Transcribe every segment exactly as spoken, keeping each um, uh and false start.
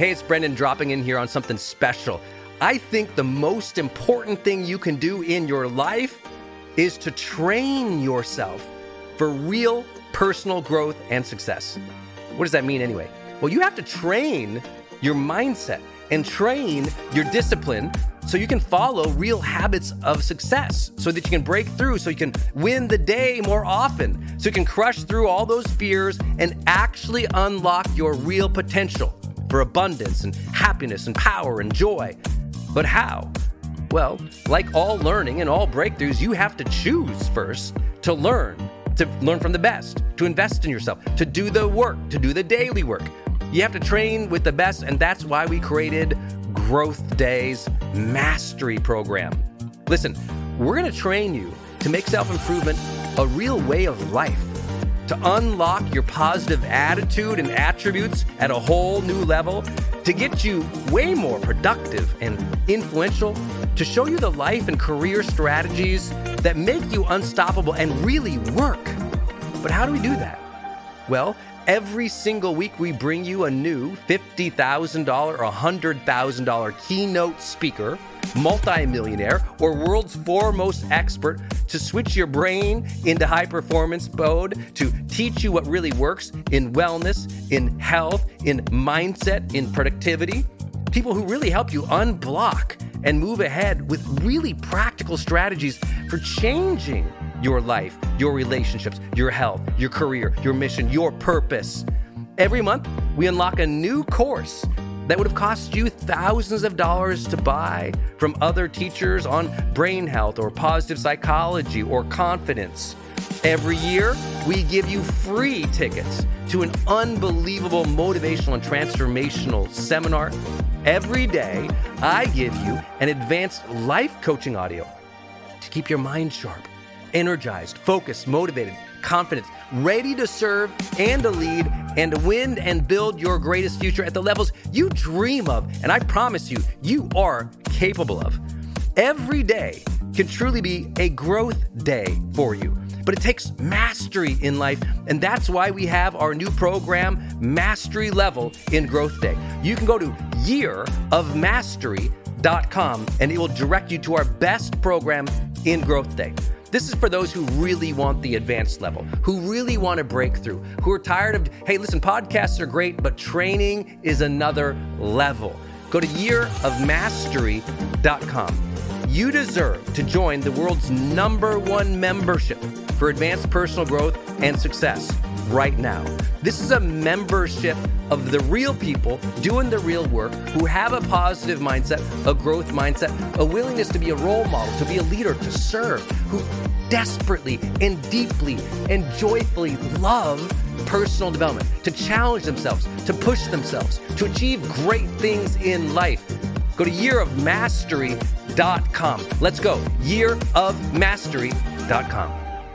Hey, it's Brendan dropping in here on something special. I think the most important thing you can do in your life is to train yourself for real personal growth and success. What does that mean anyway? Well, you have to train your mindset and train your discipline so you can follow real habits of success, so that you can break through, so you can win the day more often, so you can crush through all those fears and actually unlock your real potential for abundance and happiness and power and joy. But how? Well, like all learning and all breakthroughs, you have to choose first to learn, to learn from the best, to invest in yourself, to do the work, to do the daily work. You have to train with the best, and that's why we created Growth Day's Mastery Program. Listen, we're going to train you to make self-improvement a real way of life, to unlock your positive attitude and attributes at a whole new level, to get you way more productive and influential, to show you the life and career strategies that make you unstoppable and really work. But how do we do that? Well, every single week we bring you a new fifty thousand dollars or one hundred thousand dollars keynote speaker, multimillionaire, or world's foremost expert to switch your brain into high performance mode, to teach you what really works in wellness, in health, in mindset, in productivity. People who really help you unblock and move ahead with really practical strategies for changing your life, your relationships, your health, your career, your mission, your purpose. Every month, we unlock a new course that would have cost you thousands of dollars to buy from other teachers on brain health or positive psychology or confidence. Every year, we give you free tickets to an unbelievable motivational and transformational seminar. Every day, I give you an advanced life coaching audio to keep your mind sharp, energized, focused, motivated, confident, ready to serve and to lead and to win and build your greatest future at the levels you dream of. And I promise you, you are capable of. Every day can truly be a growth day for you. But it takes mastery in life, and that's why we have our new program, Mastery Level in Growth Day. You can go to year of mastery dot com, and it will direct you to our best program in Growth Day. This is for those who really want the advanced level, who really want to break through, who are tired of, hey, listen, podcasts are great, but training is another level. Go to year of mastery dot com. You deserve to join the world's number one membership for advanced personal growth and success right now. This is a membership of the real people doing the real work, who have a positive mindset, a growth mindset, a willingness to be a role model, to be a leader, to serve, who desperately and deeply and joyfully love personal development, to challenge themselves, to push themselves, to achieve great things in life. Go to year of mastery dot com. Let's go. year of mastery dot com.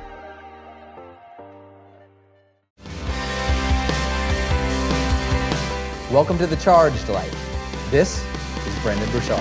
Welcome to The Charged Life. This is Brendon Burchard.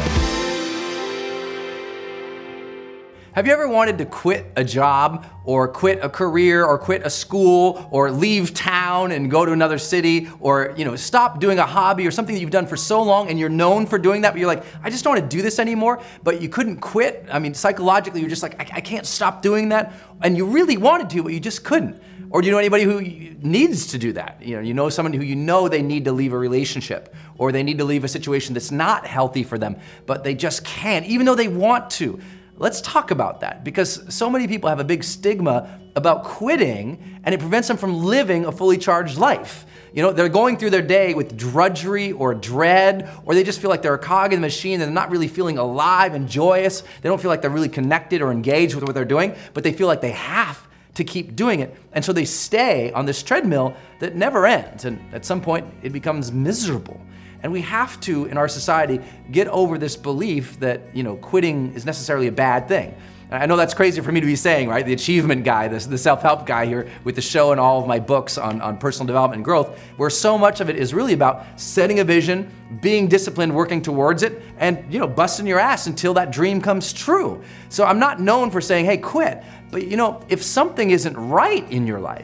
Have you ever wanted to quit a job or quit a career or quit a school or leave town and go to another city, or, you know, stop doing a hobby or something that you've done for so long and you're known for doing that, but you're like, I just don't want to do this anymore, but you couldn't quit? I mean, psychologically, you're just like, I, I can't stop doing that. And you really wanted to, but you just couldn't. Or do you know anybody who needs to do that? You know, you know someone who you know they need to leave a relationship, or they need to leave a situation that's not healthy for them, but they just can't, even though they want to. Let's talk about that, because so many people have a big stigma about quitting, and it prevents them from living a fully charged life. You know, they're going through their day with drudgery or dread, or they just feel like they're a cog in the machine and they're not really feeling alive and joyous. They don't feel like they're really connected or engaged with what they're doing, but they feel like they have to keep doing it. And so they stay on this treadmill that never ends. And at some point, it becomes miserable. And we have to, in our society, get over this belief that, you know, quitting is necessarily a bad thing. And I know that's crazy for me to be saying, right? The achievement guy, the, the self-help guy here with the show and all of my books on, on personal development and growth, where so much of it is really about setting a vision, being disciplined, working towards it, and, you know, busting your ass until that dream comes true. So I'm not known for saying, hey, quit. But, you know, if something isn't right in your life,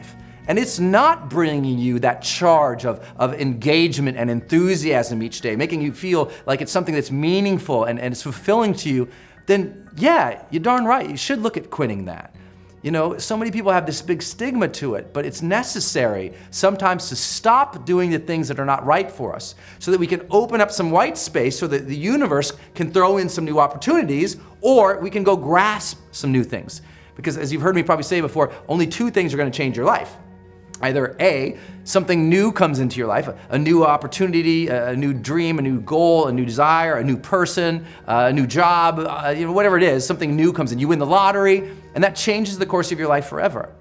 And it's not bringing you that charge of, of engagement and enthusiasm each day, making you feel like it's something that's meaningful and, and it's fulfilling to you, then yeah, you're darn right, you should look at quitting that. You know, so many people have this big stigma to it, but it's necessary sometimes to stop doing the things that are not right for us so that we can open up some white space so that the universe can throw in some new opportunities, or we can go grasp some new things. Because as you've heard me probably say before, only two things are going to change your life. Either A, something new comes into your life, a, a new opportunity, a, a new dream, a new goal, a new desire, a new person, uh, a new job, uh, you know, whatever it is, something new comes in. You win the lottery, and that changes the course of your life forever.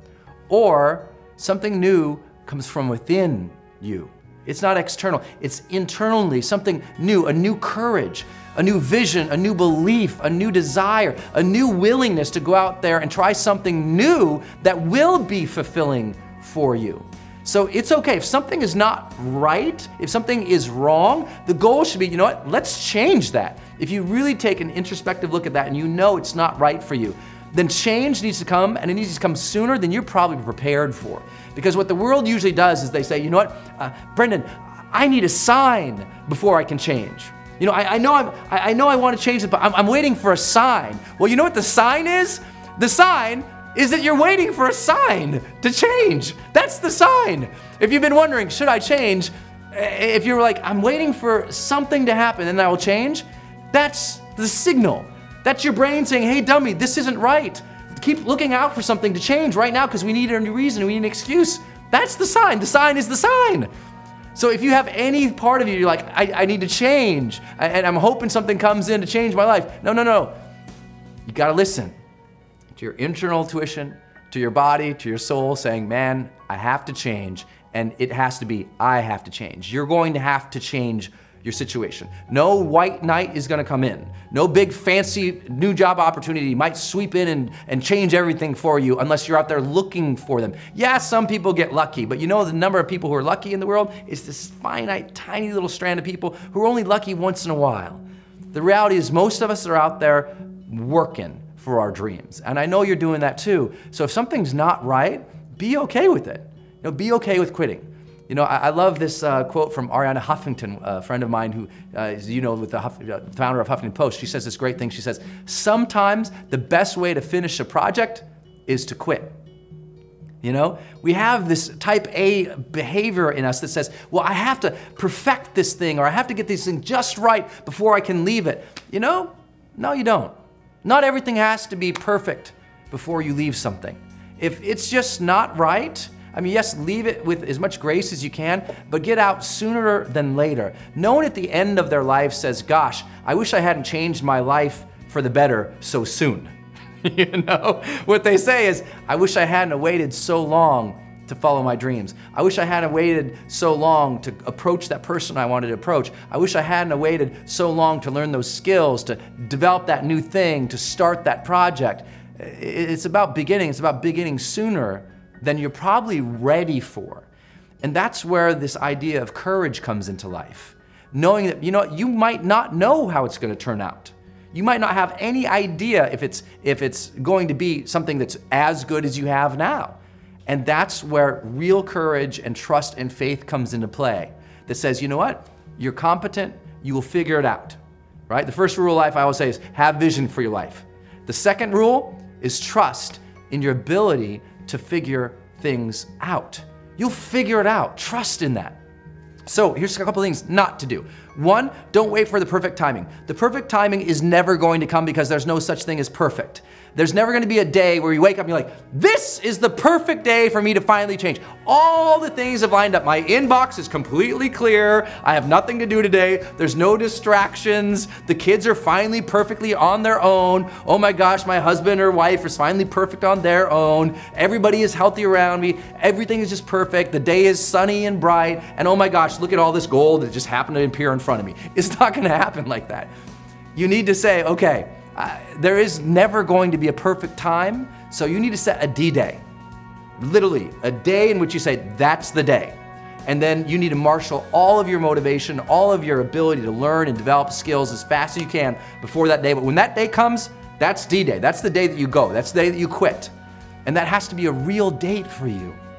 Or something new comes from within you. It's not external, it's internally, something new, a new courage, a new vision, a new belief, a new desire, a new willingness to go out there and try something new that will be fulfilling for you. So it's okay if something is not right, if something is wrong, the goal should be, you know what, let's change that. If you really take an introspective look at that and you know it's not right for you, then change needs to come, and it needs to come sooner than you're probably prepared for. Because what the world usually does is they say, you know what, uh, Brendan, I need a sign before I can change. You know, I, I know I'm, I, I know I want to change it, but I'm, I'm waiting for a sign. Well, you know what the sign is? The sign is that you're waiting for a sign to change. That's the sign. If you've been wondering, should I change? If you're like, I'm waiting for something to happen and I will change, that's the signal. That's your brain saying, hey dummy, this isn't right. Keep looking out for something to change right now because we need a new reason, we need an excuse. That's the sign. The sign is the sign. So if you have any part of you, you're like, I, I need to change, and I'm hoping something comes in to change my life. No, no, no. You gotta listen to your internal intuition, to your body, to your soul saying, man, I have to change, and it has to be, I have to change. You're going to have to change your situation. No white knight is gonna come in. No big fancy new job opportunity might sweep in and, and change everything for you unless you're out there looking for them. Yeah, some people get lucky, but you know the number of people who are lucky in the world is this finite, tiny little strand of people who are only lucky once in a while. The reality is most of us are out there working for our dreams. And I know you're doing that too. So if something's not right, be okay with it. You know, be okay with quitting. You know, I, I love this uh, quote from Arianna Huffington, a friend of mine who, uh, is, you know, with the Huff, uh, founder of Huffington Post. She says this great thing. She says, sometimes the best way to finish a project is to quit. You know, we have this type A behavior in us that says, well, I have to perfect this thing, or I have to get this thing just right before I can leave it. You know, no, you don't. Not everything has to be perfect before you leave something. If it's just not right, I mean, yes, leave it with as much grace as you can, but get out sooner than later. No one at the end of their life says, gosh, I wish I hadn't changed my life for the better so soon. You know, what they say is, I wish I hadn't waited so long to follow my dreams. I wish I hadn't waited so long to approach that person I wanted to approach. I wish I hadn't waited so long to learn those skills, to develop that new thing, to start that project. It's about beginning. It's about beginning sooner than you're probably ready for. And that's where this idea of courage comes into life. Knowing that, you know, you might not know how it's going to turn out. You might not have any idea if it's if it's going to be something that's as good as you have now. And that's where real courage and trust and faith comes into play. That says, you know what? You're competent, you will figure it out. Right? The first rule of life I always say is have vision for your life. The second rule is trust in your ability to figure things out. You'll figure it out. Trust in that. So here's a couple things not to do. One, don't wait for the perfect timing. The perfect timing is never going to come because there's no such thing as perfect. There's never going to be a day where you wake up and you're like, this is the perfect day for me to finally change. All the things have lined up. My inbox is completely clear. I have nothing to do today. There's no distractions. The kids are finally perfectly on their own. Oh my gosh, my husband or wife is finally perfect on their own. Everybody is healthy around me. Everything is just perfect. The day is sunny and bright. And oh my gosh, look at all this gold that just happened to appear in front of me. It's not going to happen like that. You need to say, okay, Uh, there is never going to be a perfect time, so you need to set a D-Day. Literally, a day in which you say, that's the day. And then you need to marshal all of your motivation, all of your ability to learn and develop skills as fast as you can before that day. But when that day comes, that's D-Day. That's the day that you go. That's the day that you quit. And that has to be a real date for you.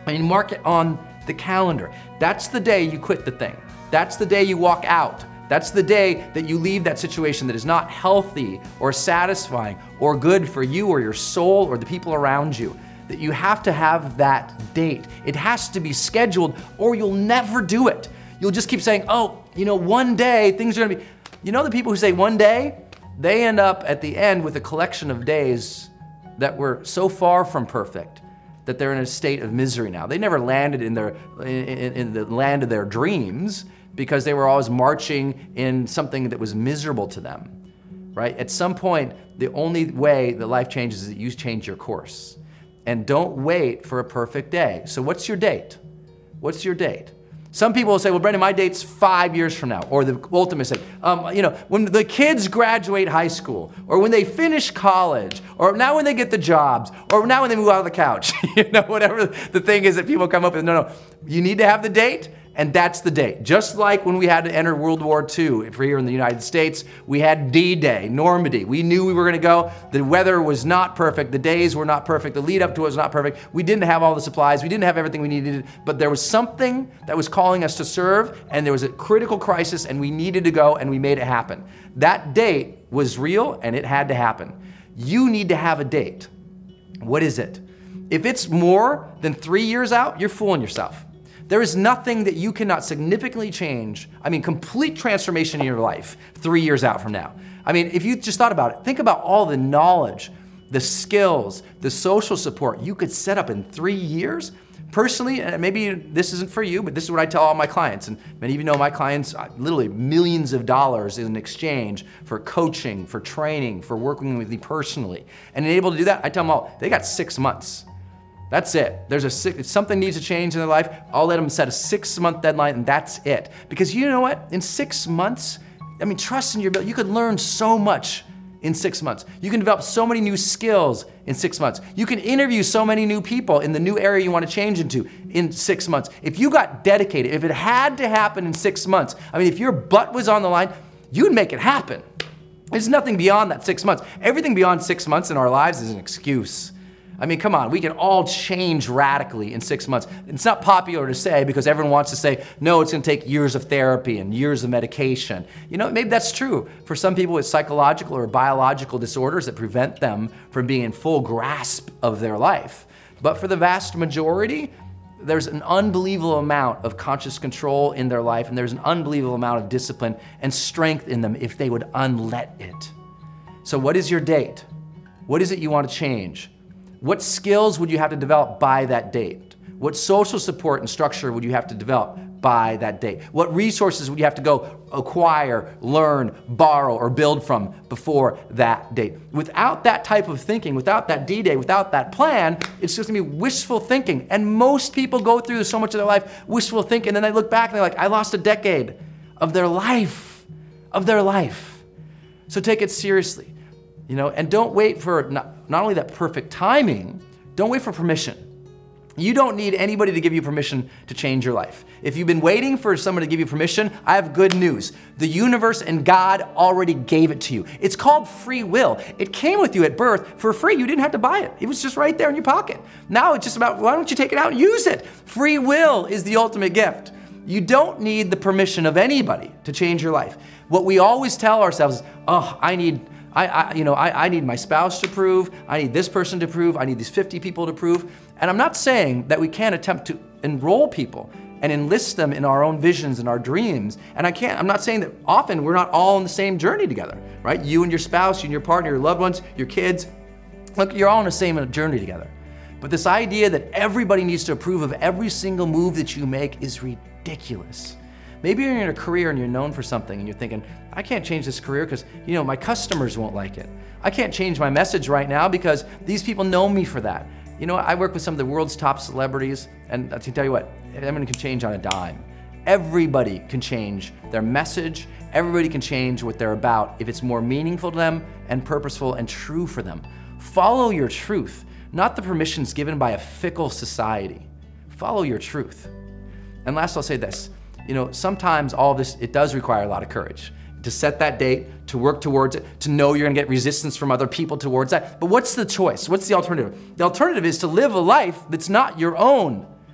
I mean, mark it on the calendar. That's the day you quit the thing. That's the day you walk out. That's the day that you leave that situation that is not healthy or satisfying or good for you or your soul or the people around you. That you have to have that date. It has to be scheduled or you'll never do it. You'll just keep saying, oh, you know, one day things are gonna be, you know the people who say one day, they end up at the end with a collection of days that were so far from perfect that they're in a state of misery now. They never landed in their in, in the land of their dreams because they were always marching in something that was miserable to them, right? At some point, the only way that life changes is that you change your course. And don't wait for a perfect day. So what's your date? What's your date? Some people will say, well, Brendan, my date's five years from now. Or the ultimate say, um, you know, when the kids graduate high school, or when they finish college, or now when they get the jobs, or now when they move out of the couch, you know, whatever the thing is that people come up with. No, no, you need to have the date, and that's the date. Just like when we had to enter World War Two for here in the United States, we had D-Day, Normandy. We knew we were gonna go. The weather was not perfect. The days were not perfect. The lead up to it was not perfect. We didn't have all the supplies. We didn't have everything we needed, but there was something that was calling us to serve, and there was a critical crisis, and we needed to go, and we made it happen. That date was real, and it had to happen. You need to have a date. What is it? If it's more than three years out, you're fooling yourself. There is nothing that you cannot significantly change, I mean, complete transformation in your life three years out from now. I mean, if you just thought about it, think about all the knowledge, the skills, the social support you could set up in three years. Personally, and maybe this isn't for you, but this is what I tell all my clients, and many of you know my clients, literally millions of dollars in exchange for coaching, for training, for working with me personally. And able to do that, I tell them all, they got six months. That's it. There's a six, if something needs to change in their life, I'll let them set a six month deadline and that's it. Because you know what? In six months, I mean, trust in your ability. You could learn so much in six months. You can develop so many new skills in six months. You can interview so many new people in the new area you want to change into in six months. If you got dedicated, if it had to happen in six months, I mean, if your butt was on the line, you'd make it happen. There's nothing beyond that six months. Everything beyond six months in our lives is an excuse. I mean, come on, we can all change radically in six months. It's not popular to say because everyone wants to say, no, it's gonna take years of therapy and years of medication. You know, maybe that's true for some people with psychological or biological disorders that prevent them from being in full grasp of their life. But for the vast majority, there's an unbelievable amount of conscious control in their life, and there's an unbelievable amount of discipline and strength in them if they would unlet it. So what is your date? What is it you want to change? What skills would you have to develop by that date? What social support and structure would you have to develop by that date? What resources would you have to go acquire, learn, borrow, or build from before that date? Without that type of thinking, without that D-Day, without that plan, it's just gonna be wishful thinking. And most people go through so much of their life wishful thinking, and then they look back and they're like, I lost a decade of their life, of their life. So take it seriously. You know, and don't wait for not, not only that perfect timing, don't wait for permission. You don't need anybody to give you permission to change your life. If you've been waiting for someone to give you permission, I have good news. The universe and God already gave it to you. It's called free will. It came with you at birth for free. You didn't have to buy it. It was just right there in your pocket. Now it's just about, why don't you take it out and use it? Free will is the ultimate gift. You don't need the permission of anybody to change your life. What we always tell ourselves is, oh, I need, I, I, you know, I, I need my spouse to prove, I need this person to prove, I need these fifty people to prove. And I'm not saying that we can't attempt to enroll people and enlist them in our own visions and our dreams. And I can't, I'm not saying that often we're not all on the same journey together, right? You and your spouse, you and your partner, your loved ones, your kids, look, you're all on the same journey together. But this idea that everybody needs to approve of every single move that you make is ridiculous. Maybe you're in a career and you're known for something and you're thinking, I can't change this career because, you know, my customers won't like it. I can't change my message right now because these people know me for that. You know, I work with some of the world's top celebrities, and I can tell you what, everyone can change on a dime. Everybody can change their message. Everybody can change what they're about if it's more meaningful to them and purposeful and true for them. Follow your truth, not the permissions given by a fickle society. Follow your truth. And last, I'll say this. You know, sometimes all of this, it does require a lot of courage to set that date, to work towards it, to know you're gonna get resistance from other people towards that. But what's the choice? What's the alternative? The alternative is to live a life that's not your own.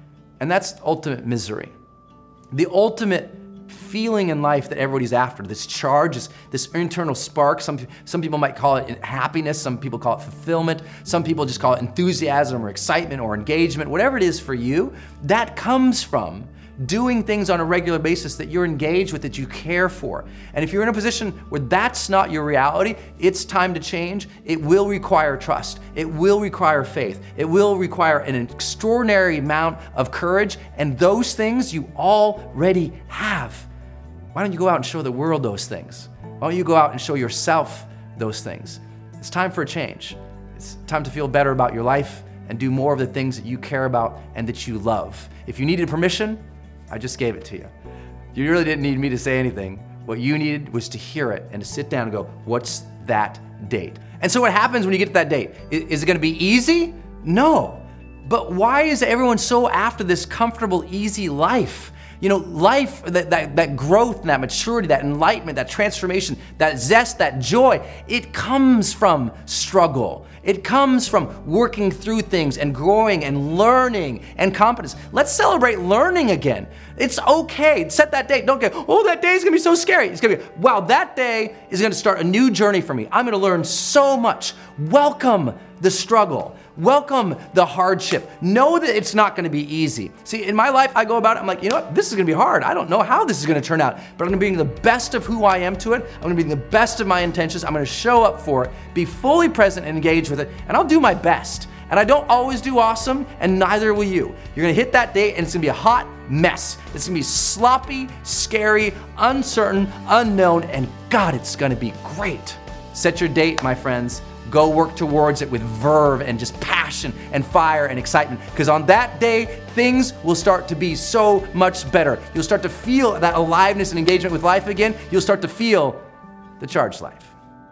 and that's ultimate misery. The ultimate feeling in life that everybody's after, this charge, this, this internal spark. Some, some people might call it happiness, some people call it fulfillment, some people just call it enthusiasm or excitement or engagement, whatever it is for you, that comes from doing things on a regular basis that you're engaged with, that you care for. And if you're in a position where that's not your reality, it's time to change. It will require trust. It will require faith. It will require an extraordinary amount of courage, and those things you already have. Why don't you go out and show the world those things? Why don't you go out and show yourself those things? It's time for a change. It's time to feel better about your life and do more of the things that you care about and that you love. If you needed permission, I just gave it to you. You really didn't need me to say anything. What you needed was to hear it and to sit down and go, what's that date? And so what happens when you get to that date? Is it gonna be easy? No. But why is everyone so after this comfortable, easy life? You know, life, that, that, that growth, and that maturity, that enlightenment, that transformation, that zest, that joy, it comes from struggle. It comes from working through things and growing and learning and competence. Let's celebrate learning again. It's okay. Set that date. Don't get, oh, that day is gonna be so scary. It's gonna be, wow, that day is gonna start a new journey for me. I'm gonna learn so much. Welcome the struggle. Welcome the hardship. Know that it's not gonna be easy. See, in my life, I go about it, I'm like, you know what, this is gonna be hard. I don't know how this is gonna turn out, but I'm gonna bring the best of who I am to it. I'm gonna bring the best of my intentions. I'm gonna show up for it, be fully present and engaged with it, and I'll do my best. And I don't always do awesome, and neither will you. You're gonna hit that date and it's gonna be a hot mess. It's gonna be sloppy, scary, uncertain, unknown, and God, it's gonna be great. Set your date, my friends. Go work towards it with verve and just passion and fire and excitement. Because on that day, things will start to be so much better. You'll start to feel that aliveness and engagement with life again. You'll start to feel the charged life.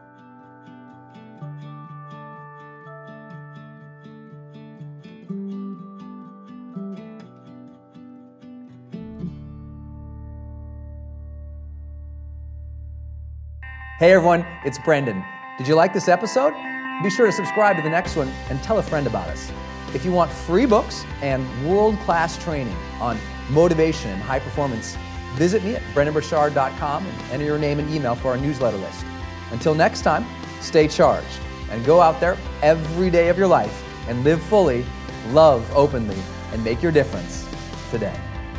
Hey everyone, it's Brendan. Did you like this episode? Be sure to subscribe to the next one and tell a friend about us. If you want free books and world-class training on motivation and high performance, visit me at brendan burchard dot com and enter your name and email for our newsletter list. Until next time, stay charged and go out there every day of your life and live fully, love openly, and make your difference today.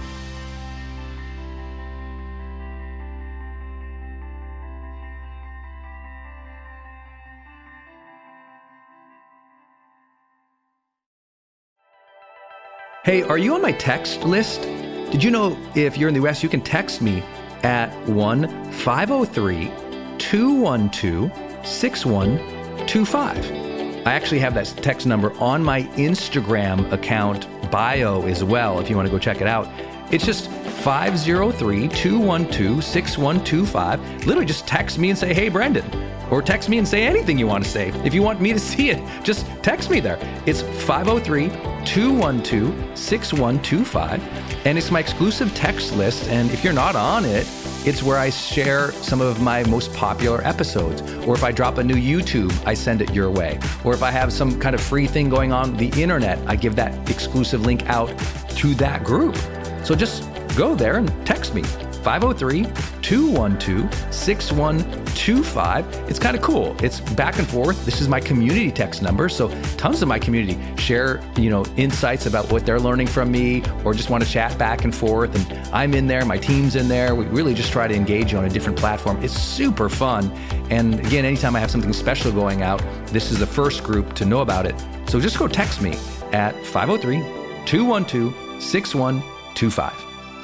Hey, are you on my text list? Did you know if you're in the U S, you can text me at one five oh three, two one two, six one two five. I actually have that text number on my Instagram account bio as well, if you want to go check it out. It's just five oh three, two one two, six one two five. Literally just text me and say, hey, Brendan. Or text me and say anything you want to say. If you want me to see it, just text me there. It's five oh three, two one two, six one two five. And it's my exclusive text list. And if you're not on it, it's where I share some of my most popular episodes. Or if I drop a new YouTube, I send it your way. Or if I have some kind of free thing going on the internet, I give that exclusive link out to that group. So just go there and text me, five oh three, two one two, six one two five. It's kind of cool. It's back and forth. This is my community text number. So tons of my community share, you know, insights about what they're learning from me, or just want to chat back and forth. And I'm in there, my team's in there. We really just try to engage you on a different platform. It's super fun. And again, anytime I have something special going out, this is the first group to know about it. So just go text me at five oh three, two one two, six one two five.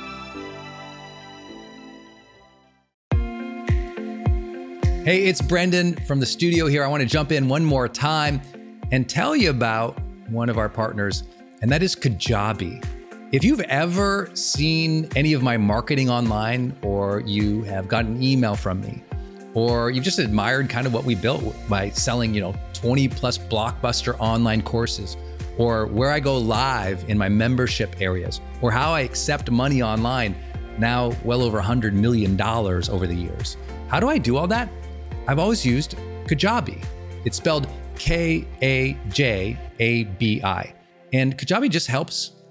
Hey, it's Brendan from the studio here. I want to jump in one more time and tell you about one of our partners, and that is Kajabi. If you've ever seen any of my marketing online, or you have gotten an email from me, or you've just admired kind of what we built by selling, you know, twenty plus blockbuster online courses, or where I go live in my membership areas, or how I accept money online, now well over one hundred million dollars over the years. How do I do all that? I've always used Kajabi. It's spelled K A J A B I. And Kajabi just helps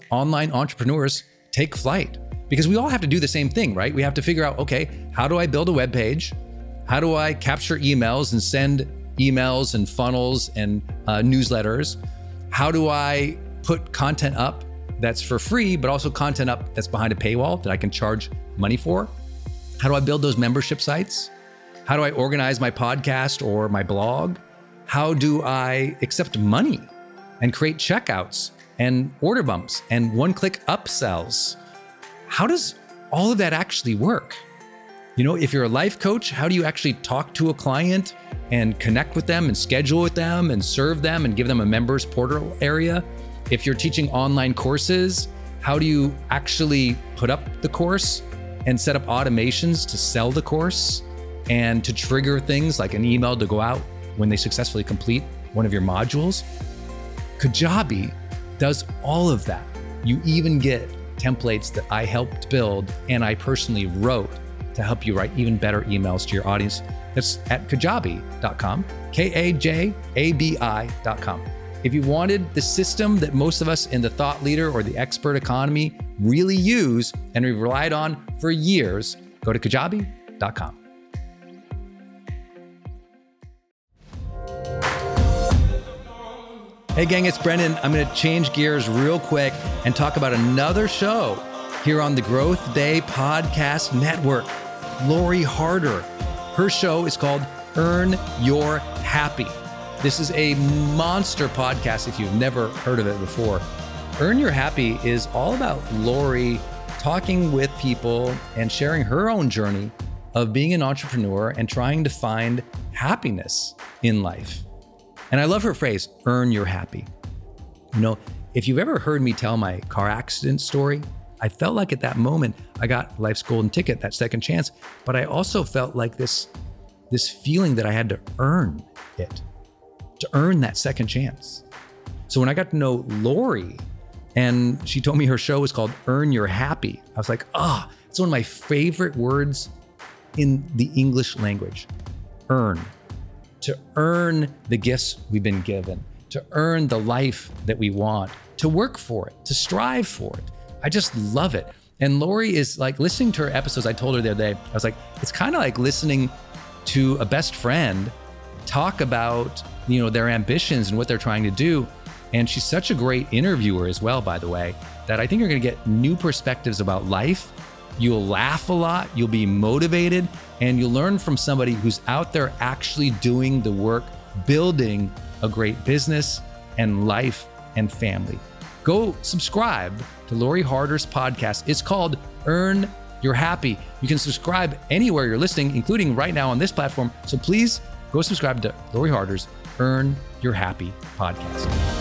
online entrepreneurs take flight, because we all have to do the same thing, right? We have to figure out, okay, how do I build a web page? How do I capture emails and send emails and funnels and uh, newsletters? How do I put content up that's for free, but also content up that's behind a paywall that I can charge money for? How do I build those membership sites? How do I organize my podcast or my blog? How do I accept money and create checkouts and order bumps and one-click upsells? How does all of that actually work? You know, if you're a life coach, how do you actually talk to a client and connect with them and schedule with them and serve them and give them a members portal area? If you're teaching online courses, how do you actually put up the course and set up automations to sell the course and to trigger things like an email to go out when they successfully complete one of your modules? Kajabi does all of that. You even get templates that I helped build and I personally wrote to help you write even better emails to your audience. That's at kajabi dot com, K A J A B I dot com. If you wanted the system that most of us in the thought leader or the expert economy really use and we've relied on for years, go to kajabi dot com. Hey gang, it's Brendan. I'm gonna change gears real quick and talk about another show here on the Growth Day Podcast Network. Lori Harder. Her show is called Earn Your Happy. This is a monster podcast if you've never heard of it before. Earn Your Happy is all about Lori talking with people and sharing her own journey of being an entrepreneur and trying to find happiness in life. And I love her phrase, earn your happy. You know, if you've ever heard me tell my car accident story, I felt like at that moment, I got life's golden ticket, that second chance, but I also felt like this, this feeling that I had to earn it, to earn that second chance. So when I got to know Lori and she told me her show was called Earn Your Happy, I was like, ah, oh, it's one of my favorite words in the English language, earn. To earn the gifts we've been given, to earn the life that we want, to work for it, to strive for it. I just love it. And Lori is like, listening to her episodes, I told her the other day, I was like, it's kind of like listening to a best friend talk about, you know, their ambitions and what they're trying to do. And she's such a great interviewer as well, by the way, that I think you're gonna get new perspectives about life. You'll laugh a lot, you'll be motivated, and you'll learn from somebody who's out there actually doing the work, building a great business and life and family. Go subscribe to Lori Harder's podcast. It's called Earn Your Happy. You can subscribe anywhere you're listening, including right now on this platform. So please go subscribe to Lori Harder's Earn Your Happy podcast.